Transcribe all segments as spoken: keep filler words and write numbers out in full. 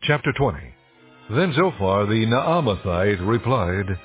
Chapter twenty. Then Zophar the Naamathite replied,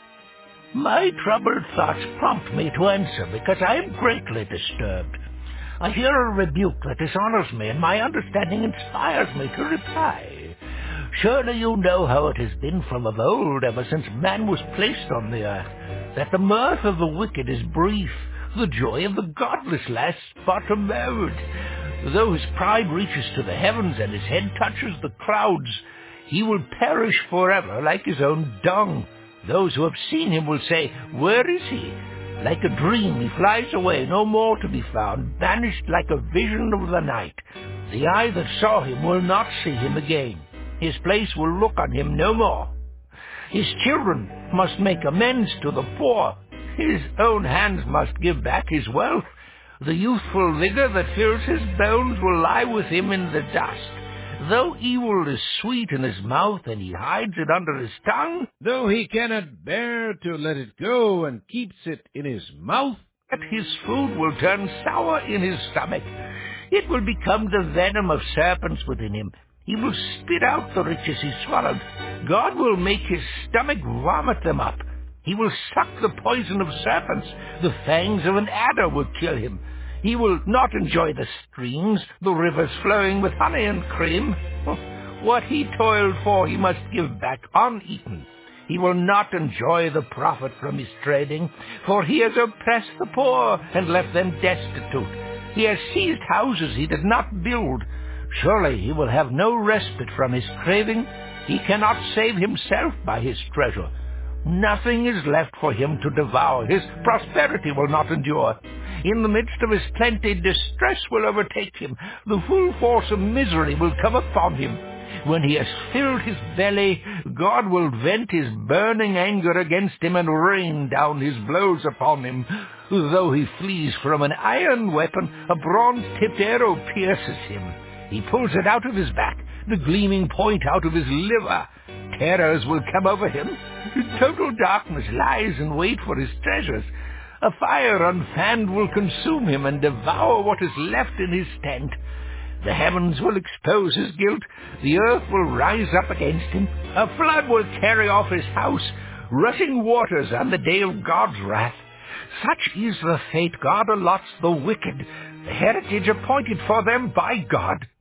My troubled thoughts prompt me to answer, because I am greatly disturbed. I hear a rebuke that dishonors me, and my understanding inspires me to reply. Surely you know how it has been from of old, ever since man was placed on the earth, that the mirth of the wicked is brief, the joy of the godless lasts but a moment. Though his pride reaches to the heavens and his head touches the clouds, he will perish forever like his own dung. Those who have seen him will say, Where is he? Like a dream he flies away, no more to be found, vanished like a vision of the night. The eye that saw him will not see him again. His place will look on him no more. His children must make amends to the poor. His own hands must give back his wealth. The youthful vigor that fills his bones will lie with him in the dust. Though evil is sweet in his mouth, and he hides it under his tongue, though he cannot bear to let it go, and keeps it in his mouth, yet his food will turn sour in his stomach. It will become the venom of serpents within him. He will spit out the riches he swallowed. God will make his stomach vomit them up. He will suck the poison of serpents. The fangs of an adder will kill him. He will not enjoy the streams, the rivers flowing with honey and cream. What he toiled for he must give back uneaten. He will not enjoy the profit from his trading, for he has oppressed the poor and left them destitute. He has seized houses he did not build. Surely he will have no respite from his craving. He cannot save himself by his treasure. Nothing is left for him to devour. His prosperity will not endure. In the midst of his plenty, distress will overtake him. The full force of misery will come upon him. When he has filled his belly, God will vent his burning anger against him and rain down his blows upon him. Though he flees from an iron weapon, a bronze-tipped arrow pierces him. He pulls it out of his back, the gleaming point out of his liver. Terrors will come over him. Total darkness lies in wait for his treasures. A fire unfanned will consume him and devour what is left in his tent. The heavens will expose his guilt. The earth will rise up against him. A flood will carry off his house. Rushing waters on the day of God's wrath. Such is the fate God allots the wicked, the heritage appointed for them by God.